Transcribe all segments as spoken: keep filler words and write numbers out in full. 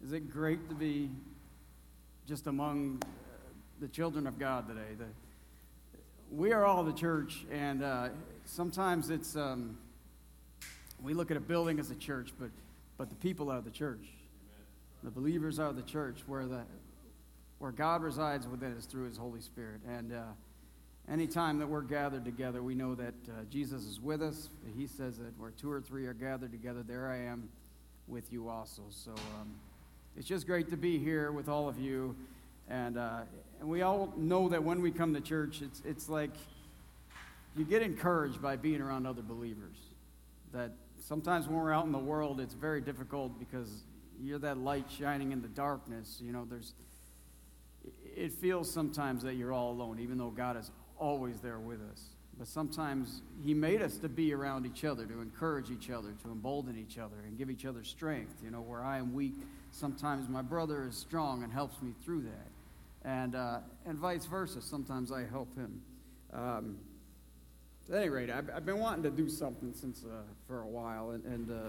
Is it great to be just among uh, the children of God today? The, we are all the church, and uh, sometimes it's um, we look at a building as a church, but but the people are the church. The believers are the church, where the where God resides within us through His Holy Spirit. And uh, anytime that we're gathered together, we know that uh, Jesus is with us. He says that where two or three are gathered together, there I am with you also. So um, it's just great to be here with all of you. And uh, and we all know that when we come to church, it's it's like you get encouraged by being around other believers. That sometimes when we're out in the world, it's very difficult because you're that light shining in the darkness. You know, there's it feels sometimes that you're all alone, even though God is always there with us. But sometimes He made us to be around each other, to encourage each other, to embolden each other, and give each other strength. You know, where I am weak, sometimes my brother is strong and helps me through that. And uh, and vice versa. Sometimes I help him. Um, at any rate, I've, I've been wanting to do something since uh, for a while, and, and uh,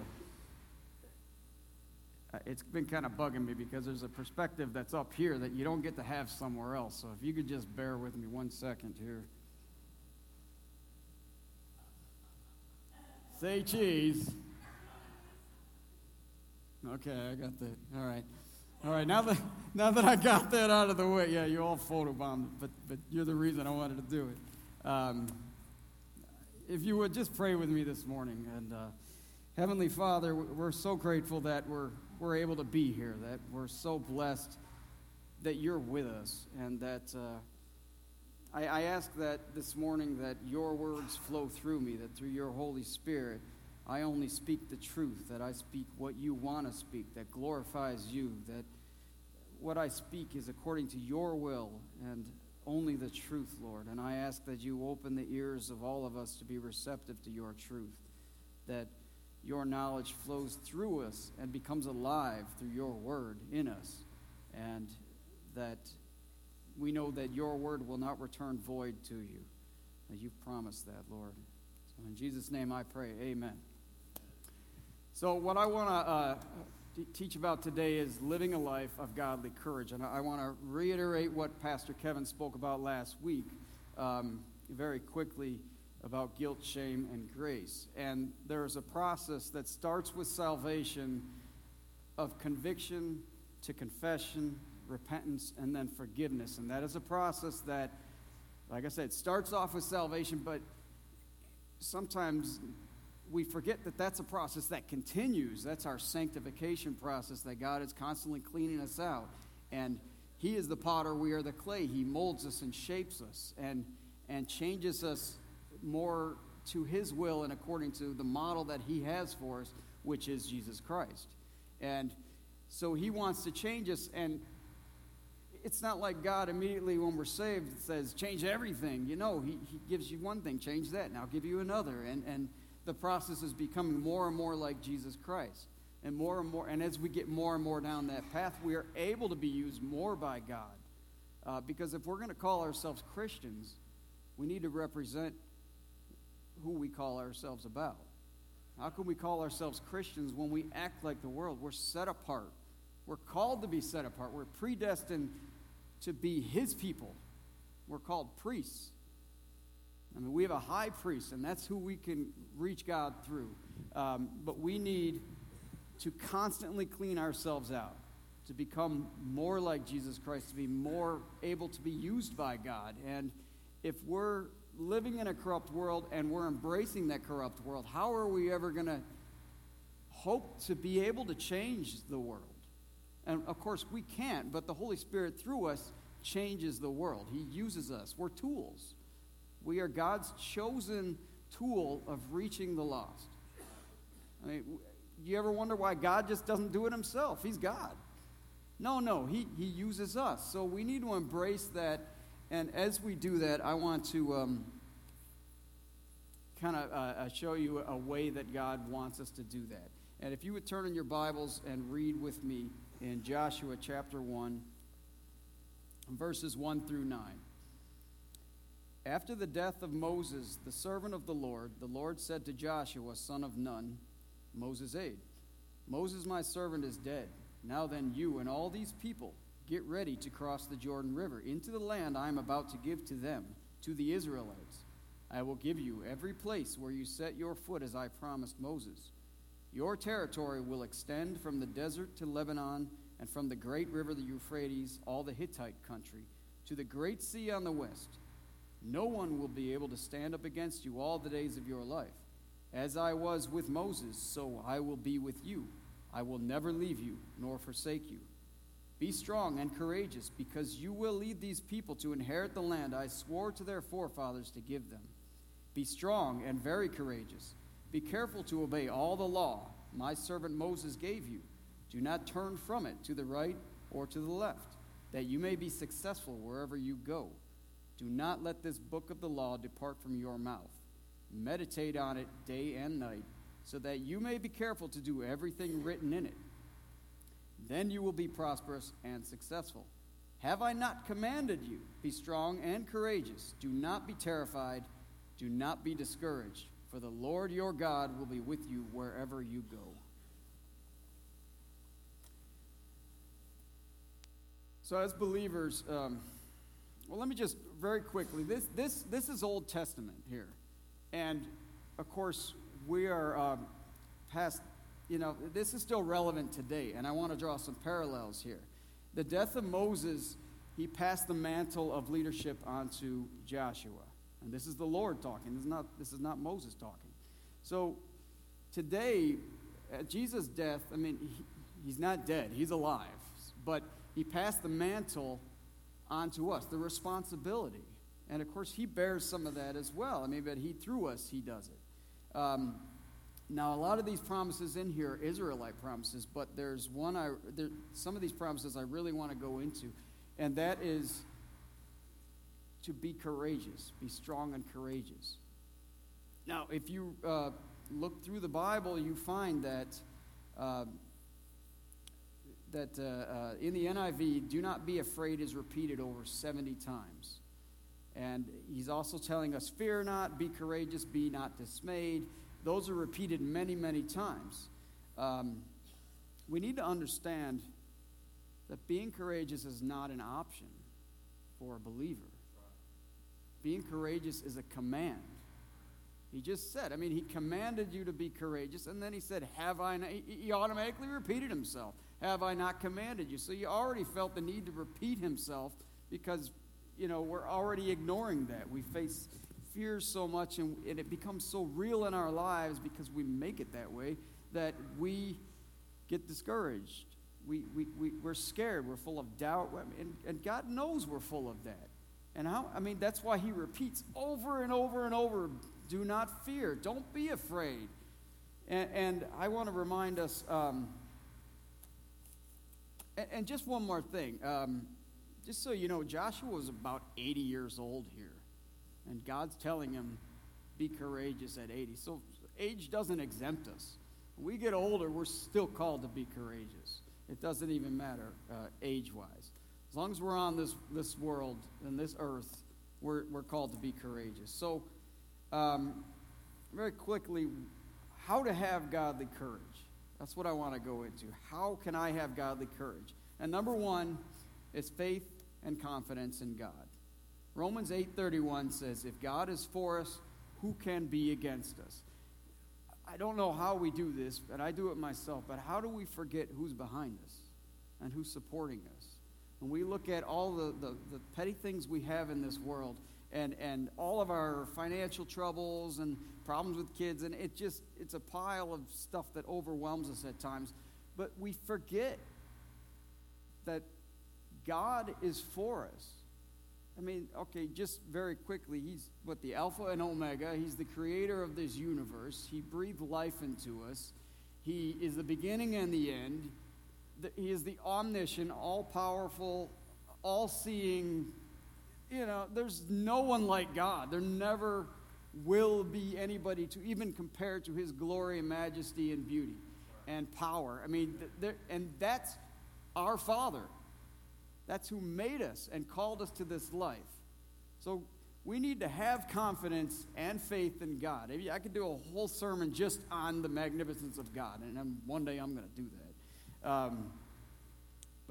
it's been kind of bugging me because there's a perspective that's up here that you don't get to have somewhere else. So if you could just bear with me one second here. Say cheese. Okay, I got that. All right. All right, now that now that I got that out of the way, yeah, you all photobombed, but but you're the reason I wanted to do it. Um, if you would just pray with me this morning. And uh, Heavenly Father, we're so grateful that we're we're able to be here, that we're so blessed that you're with us, and that uh, I, I ask that this morning that your words flow through me, that through your Holy Spirit, I only speak the truth, that I speak what you want to speak, that glorifies you, that what I speak is according to your will and only the truth, Lord. And I ask that you open the ears of all of us to be receptive to your truth, that your knowledge flows through us and becomes alive through your word in us, and that we know that your word will not return void to you, that you've promised that, Lord. So in Jesus' name I pray, amen. So what I want to uh, t- teach about today is living a life of godly courage. And I, I want to reiterate what Pastor Kevin spoke about last week um, very quickly about guilt, shame, and grace. And there's a process that starts with salvation of conviction to confession, repentance, and then forgiveness. And that is a process that, like I said, starts off with salvation, but sometimes we forget that that's a process that continues. That's our sanctification process, that God is constantly cleaning us out. And He is the potter, we are the clay. He molds us and shapes us and, and changes us more to His will and according to the model that He has for us, which is Jesus Christ. And so He wants to change us, and it's not like God immediately when we're saved says, change everything. You know, he, he gives you one thing, change that, and I'll give you another. And, and the process is becoming more and more like Jesus Christ. And more and more, and as we get more and more down that path, we are able to be used more by God. Uh, because if we're going to call ourselves Christians, we need to represent who we call ourselves about. How can we call ourselves Christians when we act like the world? We're set apart. We're called to be set apart. We're predestined to be His people. We're called priests. I mean, we have a high priest, and that's who we can reach God through. Um, but we need to constantly clean ourselves out, to become more like Jesus Christ, to be more able to be used by God. And if we're living in a corrupt world and we're embracing that corrupt world, how are we ever going to hope to be able to change the world? And of course, we can't, but the Holy Spirit through us changes the world. He uses us. We're tools. We are God's chosen tool of reaching the lost. I mean, you ever wonder why God just doesn't do it Himself? He's God. No, no, He, he uses us. So we need to embrace that. And as we do that, I want to um, kind of uh, show you a way that God wants us to do that. And if you would turn in your Bibles and read with me in Joshua chapter one, verses one through nine. After the death of Moses, the servant of the Lord, the Lord said to Joshua, son of Nun, Moses' aide, Moses, my servant, is dead. Now then, you and all these people, get ready to cross the Jordan River into the land I am about to give to them, to the Israelites. I will give you every place where you set your foot as I promised Moses. Your territory will extend from the desert to Lebanon, and from the great river, the Euphrates, all the Hittite country, to the great sea on the west. No one will be able to stand up against you all the days of your life. As I was with Moses, so I will be with you. I will never leave you nor forsake you. Be strong and courageous, because you will lead these people to inherit the land I swore to their forefathers to give them. Be strong and very courageous. Be careful to obey all the law my servant Moses gave you. Do not turn from it to the right or to the left, that you may be successful wherever you go. Do not let this book of the law depart from your mouth. Meditate on it day and night, so that you may be careful to do everything written in it. Then you will be prosperous and successful. Have I not commanded you? Be strong and courageous. Do not be terrified. Do not be discouraged, for the Lord your God will be with you wherever you go. So as believers, um, well, let me just very quickly, this, this, this is Old Testament here. And, of course, we are um, past, you know, this is still relevant today, and I want to draw some parallels here. The death of Moses, he passed the mantle of leadership onto Joshua. And this is the Lord talking. This is not, this is not Moses talking. So today, at Jesus' death, I mean, he, he's not dead. He's alive. But he passed the mantle onto us, the responsibility. And, of course, he bears some of that as well. I mean, but he, through us, he does it. Um, now, a lot of these promises in here are Israelite promises, but there's one, I, there, some of these promises I really want to go into, and that is to be courageous, be strong and courageous. Now, if you uh, look through the Bible, you find that uh, that uh, uh, in the N I V, do not be afraid is repeated over seventy times. And he's also telling us, fear not, be courageous, be not dismayed. Those are repeated many, many times. Um, we need to understand that being courageous is not an option for a believer. Being courageous is a command. He just said, I mean, he commanded you to be courageous, and then he said, have I not, he automatically repeated himself, have I not commanded you? So he already felt the need to repeat himself because, you know, we're already ignoring that. We face fear so much, and, and it becomes so real in our lives because we make it that way, that we get discouraged. We, we, we, we're scared. We're full of doubt. And, and God knows we're full of that. And how, I mean, that's why he repeats over and over and over, do not fear. Don't be afraid. And, and I want to remind us, um, and, and just one more thing. Um, just so you know, Joshua was about eighty years old here. And God's telling him, be courageous at eighty. So age doesn't exempt us. When we get older, we're still called to be courageous. It doesn't even matter uh, age-wise. As long as we're on this, this world and this earth, we're, we're called to be courageous. So, um, very quickly, how to have godly courage. That's what I want to go into. How can I have godly courage? And number one is faith and confidence in God. Romans eight thirty-one says, if God is for us, who can be against us? I don't know how we do this, but I do it myself. But how do we forget who's behind us and who's supporting us? When we look at all the, the, the petty things we have in this world and, and all of our financial troubles and problems with kids, and it just, it's a pile of stuff that overwhelms us at times. But we forget that God is for us. I mean, okay, just very quickly, he's what, the Alpha and Omega. He's the creator of this universe. He breathed life into us. He is the beginning and the end. He is the omniscient, all-powerful, all-seeing. You know, there's no one like God. There never will be anybody to even compare to his glory and majesty and beauty and power. I mean, there, and that's our Father. That's who made us and called us to this life. So we need to have confidence and faith in God. Maybe I could do a whole sermon just on the magnificence of God, and I'm, one day I'm going to do that. Um,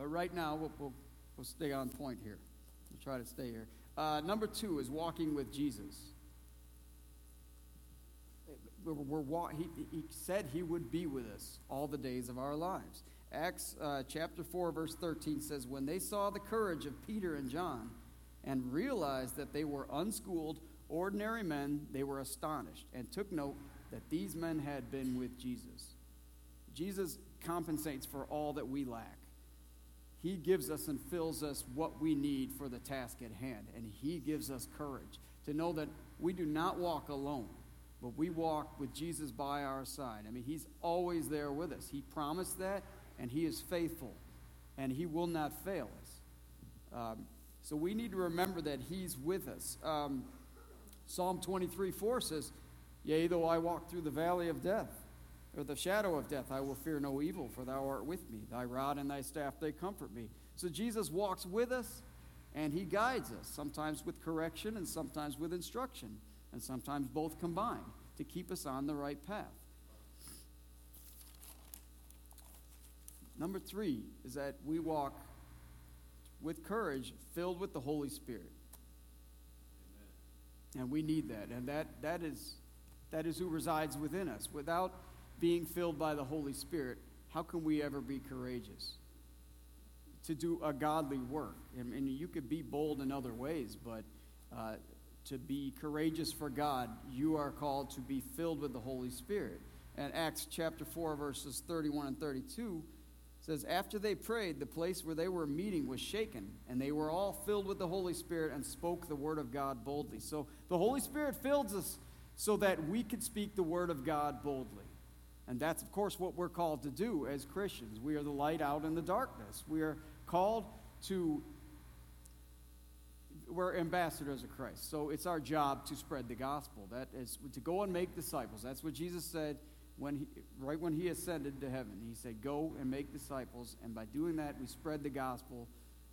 But right now, we'll, we'll, we'll stay on point here. We'll try to stay here. Uh, number two is walking with Jesus. We're, we're, we're, he, he said he would be with us all the days of our lives. Acts uh, chapter four, verse thirteen says, when they saw the courage of Peter and John and realized that they were unschooled, ordinary men, they were astonished and took note that these men had been with Jesus. Jesus compensates for all that we lack. He gives us and fills us what we need for the task at hand. And he gives us courage to know that we do not walk alone, but we walk with Jesus by our side. I mean, he's always there with us. He promised that, and he is faithful, and he will not fail us. Um, so we need to remember that he's with us. Um, Psalm twenty-three four says, yea, though I walk through the valley of death, or the shadow of death, I will fear no evil, for thou art with me. Thy rod and thy staff, they comfort me. So Jesus walks with us, and he guides us, sometimes with correction and sometimes with instruction, and sometimes both combined to keep us on the right path. Number three is that we walk with courage, filled with the Holy Spirit. Amen. And we need that, and that that is that is who resides within us. Without being filled by the Holy Spirit, how can we ever be courageous to do a godly work? I mean, you could be bold in other ways, but uh, to be courageous for God, you are called to be filled with the Holy Spirit. And Acts chapter four, verses thirty-one and thirty-two says, after they prayed, the place where they were meeting was shaken, and they were all filled with the Holy Spirit and spoke the word of God boldly. So the Holy Spirit fills us so that we could speak the word of God boldly. And that's, of course, what we're called to do as Christians. We are the light out in the darkness. We are called to, we're ambassadors of Christ. So it's our job to spread the gospel. That is to go and make disciples. That's what Jesus said when he, right when he ascended to heaven. He said, go and make disciples. And by doing that, we spread the gospel.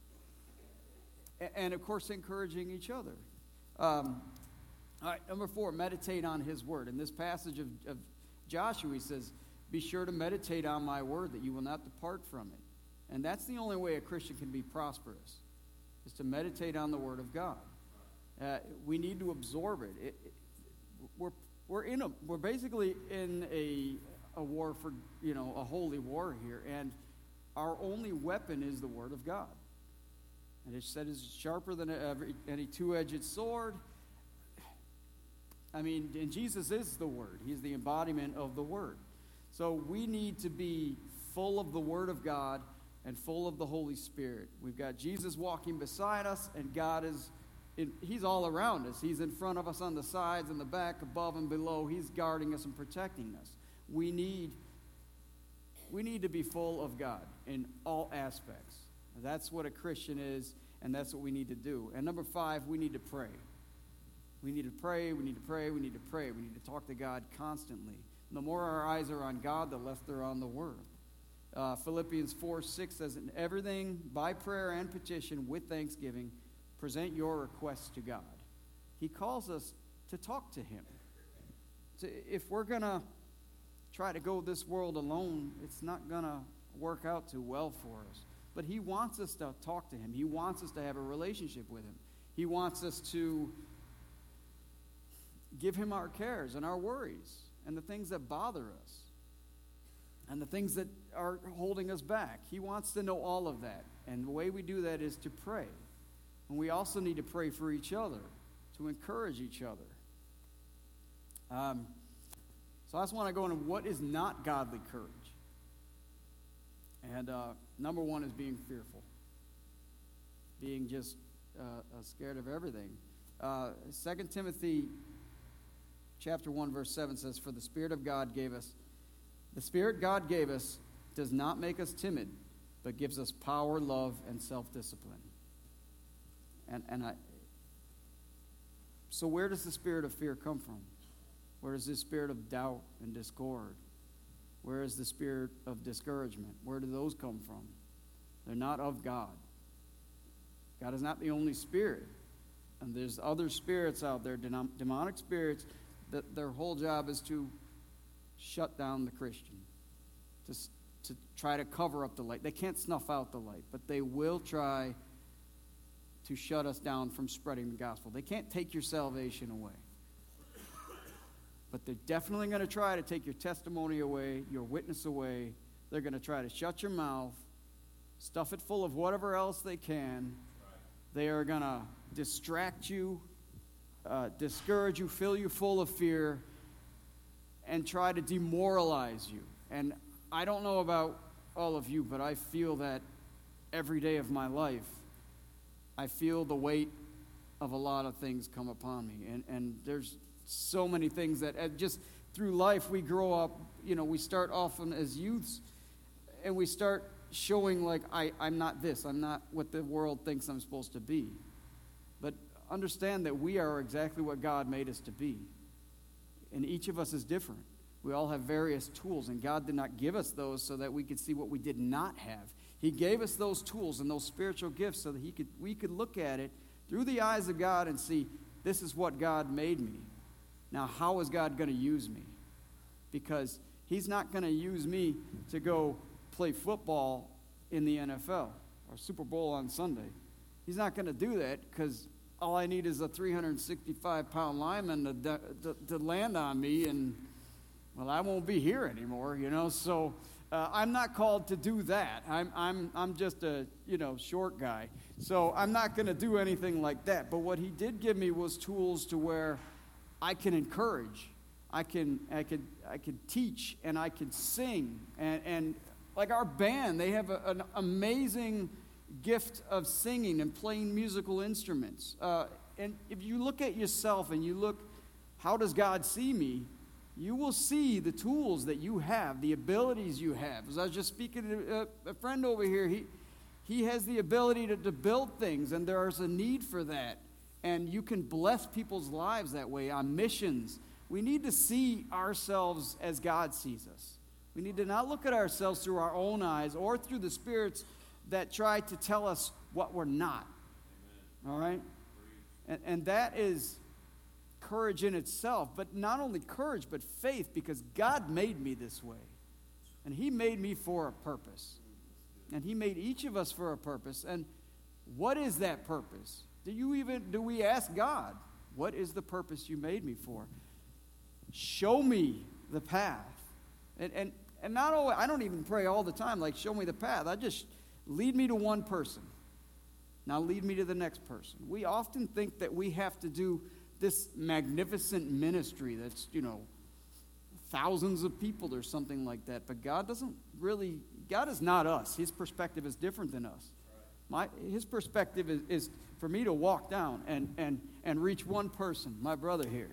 And, of course, encouraging each other. Um, all right, number four, meditate on his word. In this passage of, of Joshua, he says, be sure to meditate on my word, that you will not depart from it. And that's the only way a Christian can be prosperous, is to meditate on the word of God. Uh, we need to absorb it. it, it we're we're in a we're basically in a a war for, you know, a holy war here, and our only weapon is the word of God. And it said it's sharper than every, any two-edged sword. I mean, and Jesus is the Word. He's the embodiment of the Word. So we need to be full of the Word of God and full of the Holy Spirit. We've got Jesus walking beside us, and God is, in, he's all around us. He's in front of us on the sides and the back, above and below. He's guarding us and protecting us. We need, we need to be full of God in all aspects. That's what a Christian is, and that's what we need to do. And number five, we need to pray. We need to pray, we need to pray, we need to pray. We need to talk to God constantly. And the more our eyes are on God, the less they're on the Word. Uh, Philippians four six says, in everything, by prayer and petition, with thanksgiving, present your requests to God. He calls us to talk to Him. So if we're going to try to go this world alone, it's not going to work out too well for us. But He wants us to talk to Him. He wants us to have a relationship with Him. He wants us to give Him our cares and our worries and the things that bother us and the things that are holding us back. He wants to know all of that. And the way we do that is to pray. And we also need to pray for each other, to encourage eeach other. Um, so I just want to go into what is not godly courage. And uh, number one is being fearful, being just uh, uh, scared of everything. Uh, Second Timothy chapter one, verse seven says, for the Spirit of God gave us, the Spirit God gave us does not make us timid, but gives us power, love, and self-discipline. And, and I, so where does the spirit of fear come from? Where is the spirit of doubt and discord? Where is the spirit of discouragement? Where do those come from? They're not of God. God is not the only spirit. And there's other spirits out there, demonic spirits, that their whole job is to shut down the Christian, to, to try to cover up the light. They can't snuff out the light, but they will try to shut us down from spreading the gospel. They can't take your salvation away. But they're definitely going to try to take your testimony away, your witness away. They're going to try to shut your mouth, stuff it full of whatever else they can. They are going to distract you, uh, discourage you, fill you full of fear, and try to demoralize you. And I don't know about all of you, but I feel that every day of my life, I feel the weight of a lot of things come upon me. And, and there's so many things that uh, just through life we grow up, you know, we start often as youths, and we start showing like, I, I'm not this, I'm not what the world thinks I'm supposed to be. But understand that we are exactly what God made us to be. And each of us is different. We all have various tools, and God did not give us those so that we could see what we did not have. He gave us those tools and those spiritual gifts so that he could we could look at it through the eyes of God and see, this is what God made me. Now, how is God going to use me? Because he's not going to use me to go play football in the N F L or Super Bowl on Sunday. He's not going to do that because all I need is a three hundred sixty-five pound lineman to, to, to land on me, and, well, I won't be here anymore, you know. So uh, I'm not called to do that. I'm, I'm, I'm just a, you know, short guy. So I'm not going to do anything like that. But what he did give me was tools to where I can encourage, I can, I could, I could teach, and I could sing, and, and like our band, they have a, an amazing gift of singing and playing musical instruments. Uh, and if you look at yourself and you look, how does God see me? You will see the tools that you have, the abilities you have. As I was just speaking to a, a friend over here, he he has the ability to, to build things, and there is a need for that. And you can bless people's lives that way on missions. We need to see ourselves as God sees us. We need to not look at ourselves through our own eyes or through the spirits that try to tell us what we're not. Amen. All right? And, and that is courage in itself. But not only courage, but faith, because God made me this way. And he made me for a purpose. And he made each of us for a purpose. And what is that purpose? Do you even, do we ask God, what is the purpose you made me for? Show me the path. And, and, and not always, I don't even pray all the time, like, show me the path. I just, lead me to one person. Now lead me to the next person. We often think that we have to do this magnificent ministry that's, you know, thousands of people or something like that. But God doesn't really, God is not us. His perspective is different than us. My, his perspective is, is for me to walk down and, and, and reach one person, my brother here,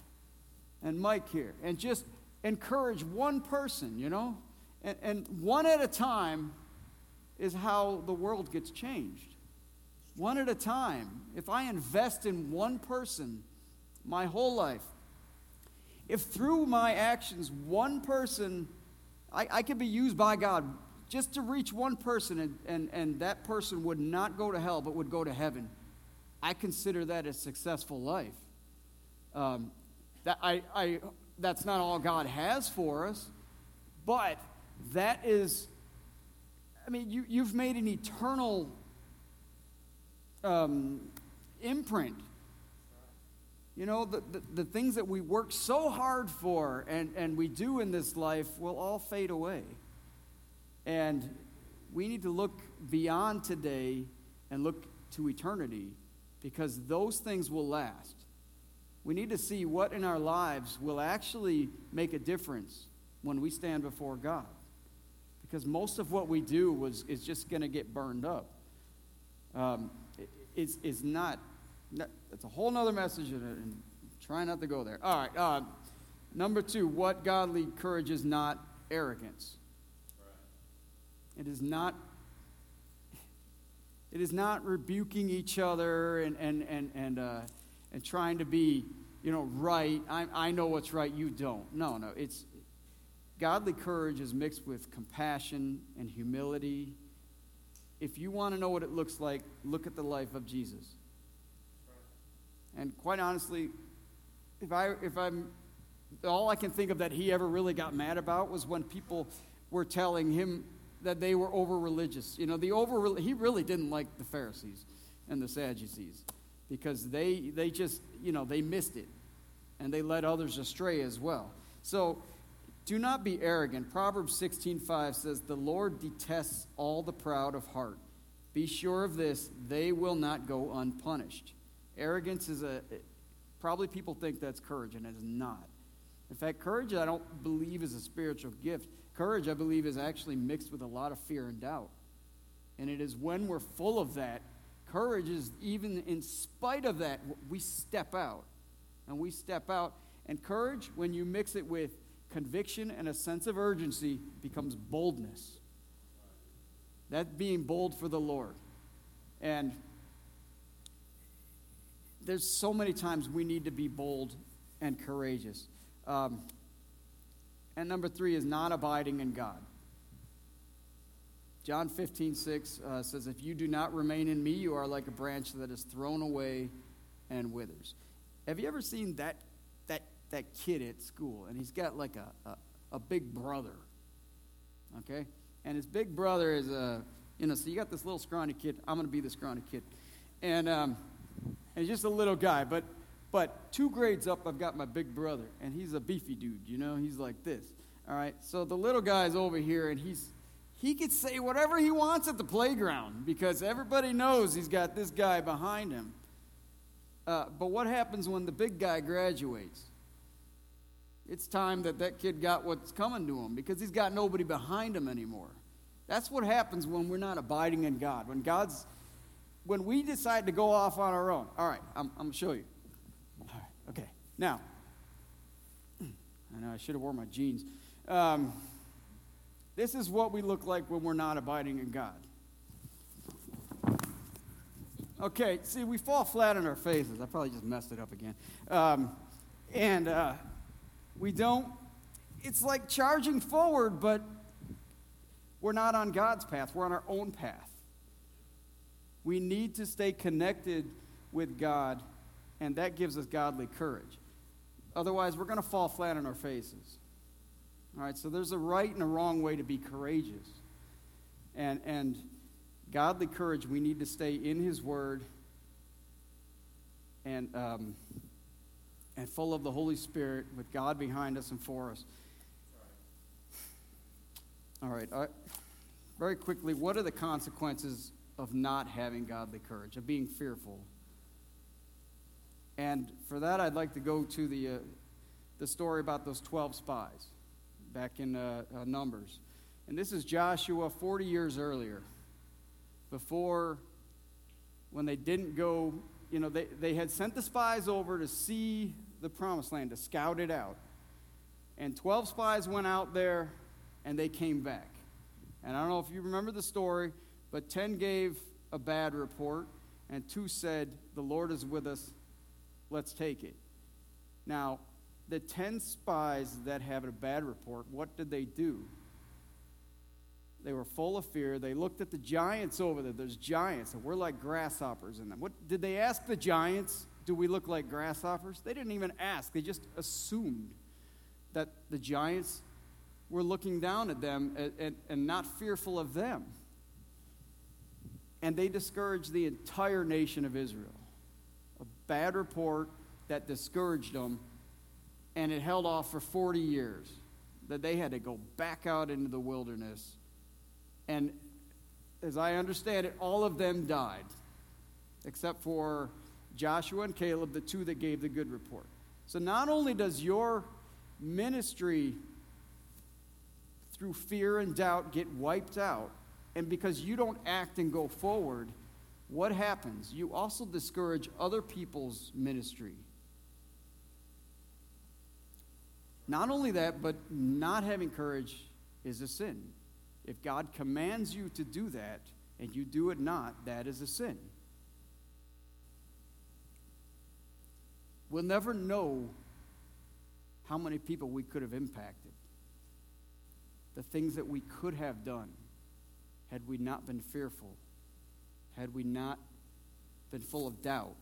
and Mike here, and just encourage one person, you know? And, and one at a time is how the world gets changed. One at a time. If I invest in one person my whole life, if through my actions one person, I, I could be used by God just to reach one person, and, and, and that person would not go to hell but would go to heaven, I consider that a successful life. Um, that I, I, that's not all God has for us, but that is, I mean, you, you've made an eternal um, imprint. You know, the, the, the things that we work so hard for and, and we do in this life will all fade away. And we need to look beyond today and look to eternity, because those things will last. We need to see what in our lives will actually make a difference when we stand before God. Because most of what we do was is just going to get burned up. Um, it, it's, it's not, not, it's a whole other message, and, and try not to go there. All right, uh, number two, what godly courage is not arrogance. It is not, it is not rebuking each other and and and and uh, and trying to be, you know, right. I I know what's right, you don't. No, no. It's godly courage is mixed with compassion and humility. If you want to know what it looks like, look at the life of Jesus. And quite honestly, if I if I'm all I can think of that he ever really got mad about was when people were telling him that they were over-religious. You know, the over he really didn't like the Pharisees and the Sadducees because they they just, you know, they missed it, and they led others astray as well. So do not be arrogant. Proverbs sixteen five says, "The Lord detests all the proud of heart. Be sure of this, they will not go unpunished." Arrogance is a, probably people think that's courage, and it is not. In fact, courage I don't believe is a spiritual gift. Courage, I believe, is actually mixed with a lot of fear and doubt. And it is when we're full of that, courage is even in spite of that, we step out. And we step out. And courage, when you mix it with conviction and a sense of urgency, becomes boldness. That being bold for the Lord. And there's so many times we need to be bold and courageous. Um, and number three is not abiding in God. John fifteen six uh, says, "If you do not remain in me, you are like a branch that is thrown away and withers." Have you ever seen that that that kid at school? And he's got like a, a, a big brother, okay? And his big brother is a, you know, so you got this little scrawny kid. I'm going to be the scrawny kid. And, um, and he's just a little guy, but But two grades up, I've got my big brother, and he's a beefy dude, you know? He's like this, all right? So the little guy's over here, and he's he could say whatever he wants at the playground because everybody knows he's got this guy behind him. Uh, but what happens when the big guy graduates? It's time that that kid got what's coming to him because he's got nobody behind him anymore. That's what happens when we're not abiding in God. When God's, when we decide to go off on our own. All right, I'm, I'm going to show you. All right, okay. Now, I know I should have worn my jeans. Um, this is what we look like when we're not abiding in God. Okay, see, we fall flat on our faces. I probably just messed it up again. Um, and uh, we don't, it's like charging forward, but we're not on God's path. We're on our own path. We need to stay connected with God, and that gives us godly courage. Otherwise, we're going to fall flat on our faces. All right, so there's a right and a wrong way to be courageous. And and godly courage, we need to stay in His Word and um, and full of the Holy Spirit with God behind us and for us. All right, all right. Very quickly, what are the consequences of not having godly courage, of being fearful? And for that, I'd like to go to the uh, the story about those twelve spies back in uh, uh, Numbers. And this is Joshua forty years earlier, before, when they didn't go, you know, they, they had sent the spies over to see the promised land, to scout it out. And twelve spies went out there, and they came back. And I don't know if you remember the story, but ten gave a bad report, and two said, "The Lord is with us, let's take it." Now, the ten spies that have a bad report, what did they do? They were full of fear. They looked at the giants over there. There's giants, and we're like grasshoppers in them. What did they ask the giants? Do we look like grasshoppers? They didn't even ask. They just assumed that the giants were looking down at them and, and, and not fearful of them. And they discouraged the entire nation of Israel. A bad report that discouraged them, and it held off for forty years, that they had to go back out into the wilderness. And as I understand it, all of them died, except for Joshua and Caleb, the two that gave the good report. So not only does your ministry through fear and doubt get wiped out, and because you don't act and go forward, what happens? You also discourage other people's ministry. Not only that, but not having courage is a sin. If God commands you to do that, and you do it not, that is a sin. We'll never know how many people we could have impacted. The things that we could have done had we not been fearful, had we not been full of doubt.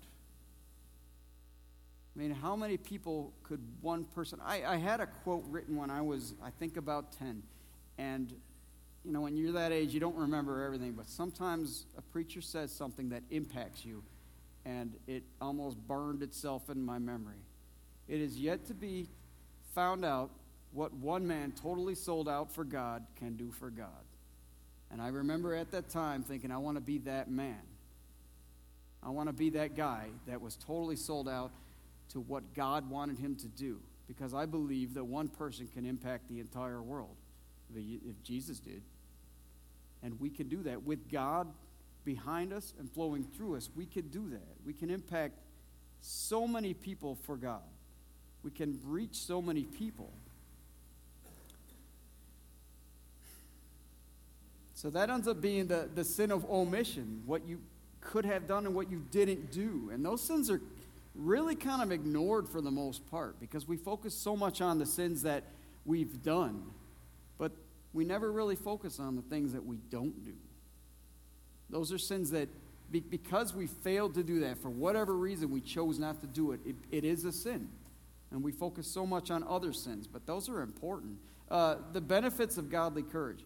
I mean, how many people could one person... I, I had a quote written when I was, I think, about ten. And, you know, when you're that age, you don't remember everything, but sometimes a preacher says something that impacts you, and it almost burned itself in my memory. It is yet to be found out what one man totally sold out for God can do for God. And I remember at that time thinking, I want to be that man. I want to be that guy that was totally sold out to what God wanted him to do, because I believe that one person can impact the entire world, if Jesus did. And we can do that with God behind us and flowing through us. We can do that. We can impact so many people for God. We can reach so many people. So that ends up being the, the sin of omission, what you could have done and what you didn't do. And those sins are really kind of ignored for the most part, because we focus so much on the sins that we've done, but we never really focus on the things that we don't do. Those are sins that, be, because we failed to do that, for whatever reason we chose not to do it, it, it is a sin. And we focus so much on other sins, but those are important. Uh, the benefits of godly courage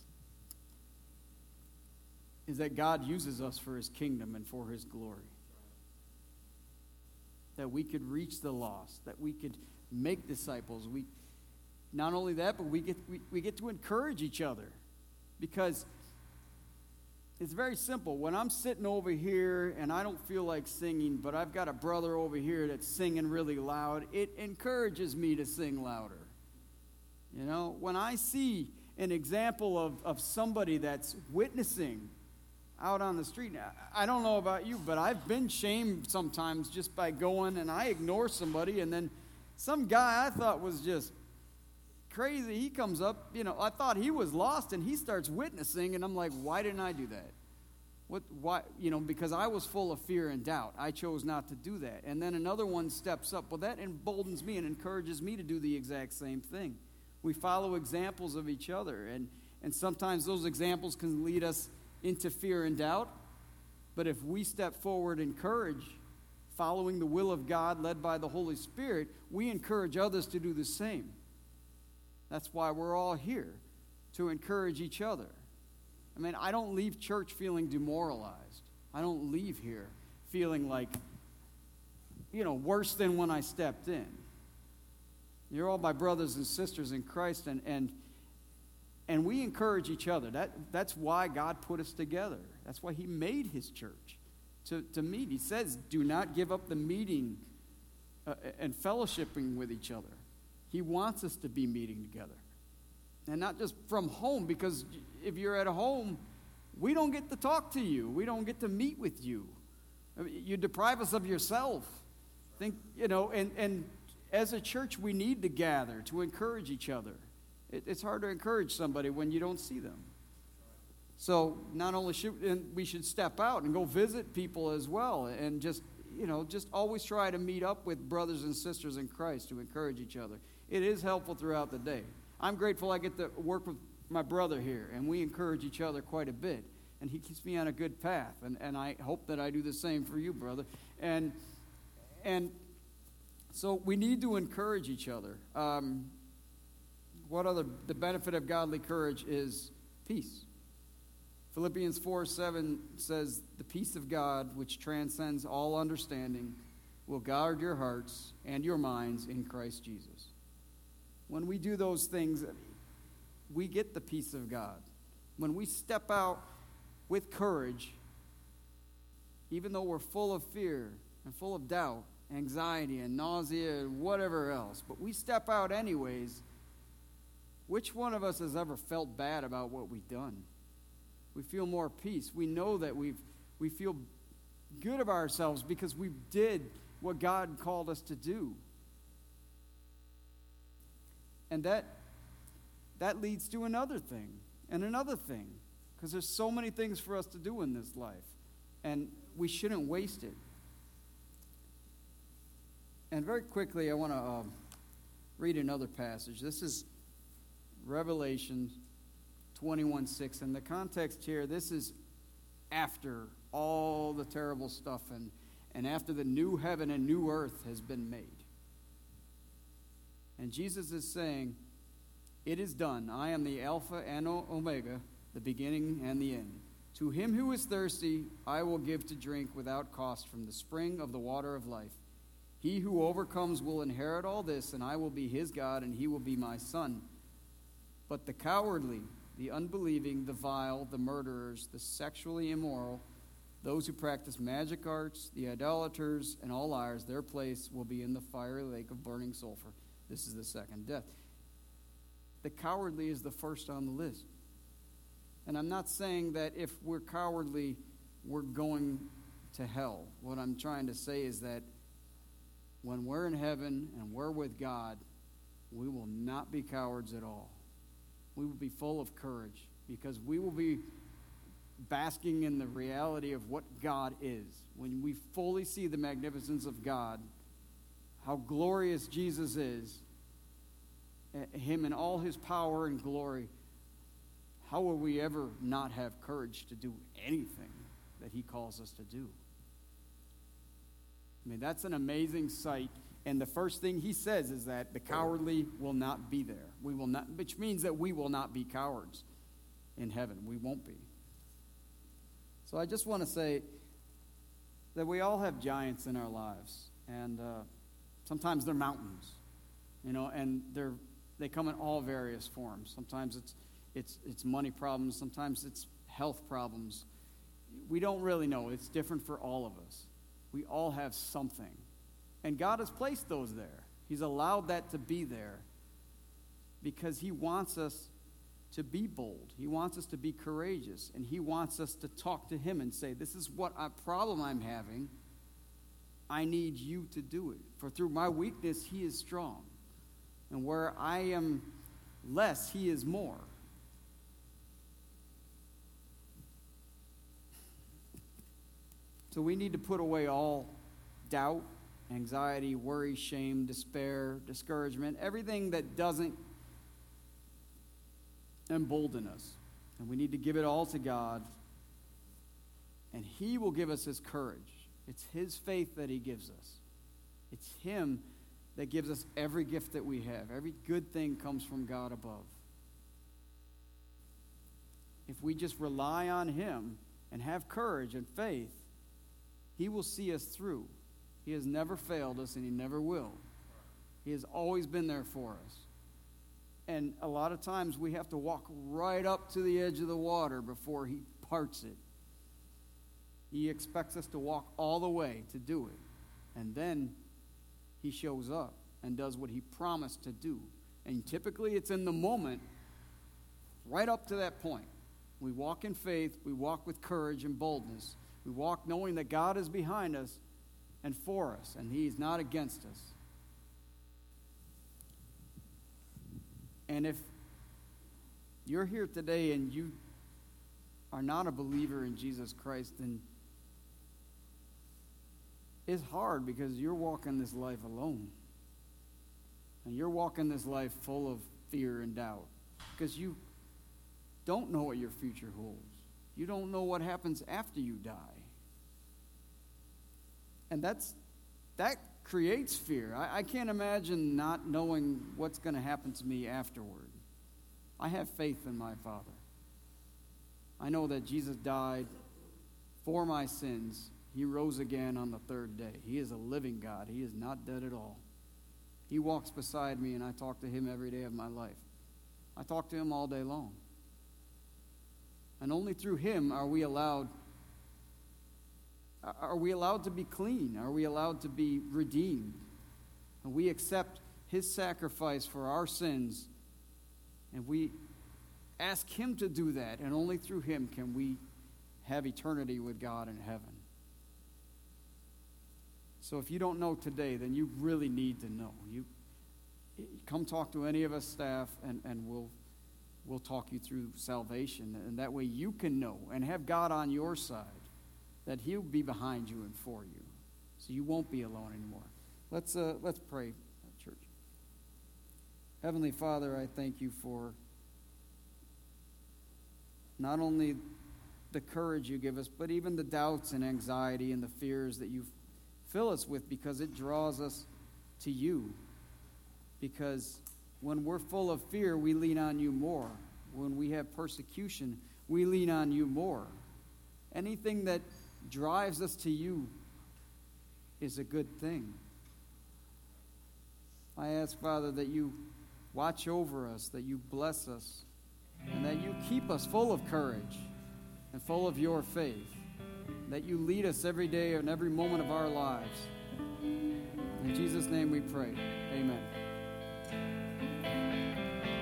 is that God uses us for his kingdom and for his glory. That we could reach the lost, that we could make disciples. We, not only that, but we get, we, we get to encourage each other. Because it's very simple. When I'm sitting over here and I don't feel like singing, but I've got a brother over here that's singing really loud, it encourages me to sing louder. You know, when I see an example of, of somebody that's witnessing out on the street, I don't know about you, but I've been shamed sometimes just by going and I ignore somebody, and then some guy I thought was just crazy, he comes up, you know, I thought he was lost, and he starts witnessing, and I'm like, why didn't I do that? What, why, you know, because I was full of fear and doubt. I chose not to do that. And then another one steps up. Well, that emboldens me and encourages me to do the exact same thing. We follow examples of each other, and, and sometimes those examples can lead us into fear and doubt. But if we step forward in courage, following the will of God, led by the Holy Spirit, we encourage others to do the same. That's why we're all here, to encourage each other. I mean, I don't leave church feeling demoralized. I don't leave here feeling like, you know, worse than when I stepped in. You're all my brothers and sisters in Christ, and and and we encourage each other. That that's why God put us together. That's why he made his church, to, to meet. He says, do not give up the meeting uh, and fellowshipping with each other. He wants us to be meeting together. And not just from home, because if you're at home, we don't get to talk to you. We don't get to meet with you. I mean, you deprive us of yourself. Think, you know, and, and as a church, we need to gather to encourage each other. It, it's hard to encourage somebody when you don't see them. So not only should and we should step out and go visit people as well, and just, you know, just always try to meet up with brothers and sisters in Christ to encourage each other. It is helpful throughout the day. I'm grateful I get to work with my brother here, and we encourage each other quite a bit. And he keeps me on a good path, and, and I hope that I do the same for you, brother. And and so we need to encourage each other. Um, what other, the benefit of godly courage is peace. Philippians four seven says, the peace of God, which transcends all understanding, will guard your hearts and your minds in Christ Jesus. When we do those things, we get the peace of God. When we step out with courage, even though we're full of fear and full of doubt, anxiety and nausea and whatever else, but we step out anyways, which one of us has ever felt bad about what we've done? We feel more peace. We know that we've we feel good of ourselves because we did what God called us to do. And that that leads to another thing and another thing, because there's so many things for us to do in this life, and we shouldn't waste it. And very quickly, I want to uh, read another passage. This is Revelation twenty-one six. And the context here, this is after all the terrible stuff and, and after the new heaven and new earth has been made. And Jesus is saying, It is done. I am the Alpha and Omega, the beginning and the end. To him who is thirsty, I will give to drink without cost from the spring of the water of life. He who overcomes will inherit all this, and I will be his God, and he will be my son. But the cowardly, the unbelieving, the vile, the murderers, the sexually immoral, those who practice magic arts, the idolaters, and all liars, their place will be in the fiery lake of burning sulfur. This is the second death. The cowardly is the first on the list. And I'm not saying that if we're cowardly, we're going to hell. What I'm trying to say is that when we're in heaven and we're with God, we will not be cowards at all. We will be full of courage because we will be basking in the reality of what God is. When we fully see the magnificence of God, how glorious Jesus is, him in all his power and glory, how will we ever not have courage to do anything that he calls us to do? I mean, that's an amazing sight. And the first thing he says is that the cowardly will not be there. We will not, which means that we will not be cowards in heaven. We won't be. So I just want to say that we all have giants in our lives. And uh, sometimes they're mountains, you know, and they're they come in all various forms. Sometimes it's It's it's money problems. Sometimes it's health problems. We don't really know. It's different for all of us. We all have something. And God has placed those there. He's allowed that to be there because he wants us to be bold. He wants us to be courageous. And he wants us to talk to him and say, this is what a problem I'm having. I need you to do it. For through my weakness, he is strong. And where I am less, he is more. So we need to put away all doubt, anxiety, worry, shame, despair, discouragement, everything that doesn't embolden us. And we need to give it all to God, and he will give us his courage. It's his faith that he gives us. It's him that gives us every gift that we have. Every good thing comes from God above. If we just rely on him and have courage and faith, he will see us through. He has never failed us, and he never will. He has always been there for us. And a lot of times we have to walk right up to the edge of the water before he parts it. He expects us to walk all the way to do it. And then he shows up and does what he promised to do. And typically it's in the moment, right up to that point. We walk in faith. We walk with courage and boldness. We walk knowing that God is behind us and for us, and he's not against us. And if you're here today and you are not a believer in Jesus Christ, then it's hard because you're walking this life alone. And you're walking this life full of fear and doubt because you don't know what your future holds. You don't know what happens after you die. And that's that creates fear. I, I can't imagine not knowing what's going to happen to me afterward. I have faith in my Father. I know that Jesus died for my sins. He rose again on the third day. He is a living God. He is not dead at all. He walks beside me, and I talk to him every day of my life. I talk to him all day long. And only through him are we allowed are we allowed to be clean? Are we allowed to be redeemed? And we accept his sacrifice for our sins, and we ask him to do that, and only through him can we have eternity with God in heaven. So if you don't know today, then you really need to know. You come talk to any of us staff, and, and we'll we'll talk you through salvation, and that way you can know and have God on your side, that he'll be behind you and for you, so you won't be alone anymore. Let's uh, let's pray, church. Heavenly Father, I thank you for not only the courage you give us, but even the doubts and anxiety and the fears that you fill us with, because it draws us to you. Because When we're full of fear, we lean on you more. When we have persecution, we lean on you more. Anything that drives us to you is a good thing. I ask, Father, that you watch over us, that you bless us, and that you keep us full of courage and full of your faith, that you lead us every day and every moment of our lives. In Jesus' name we pray. Amen.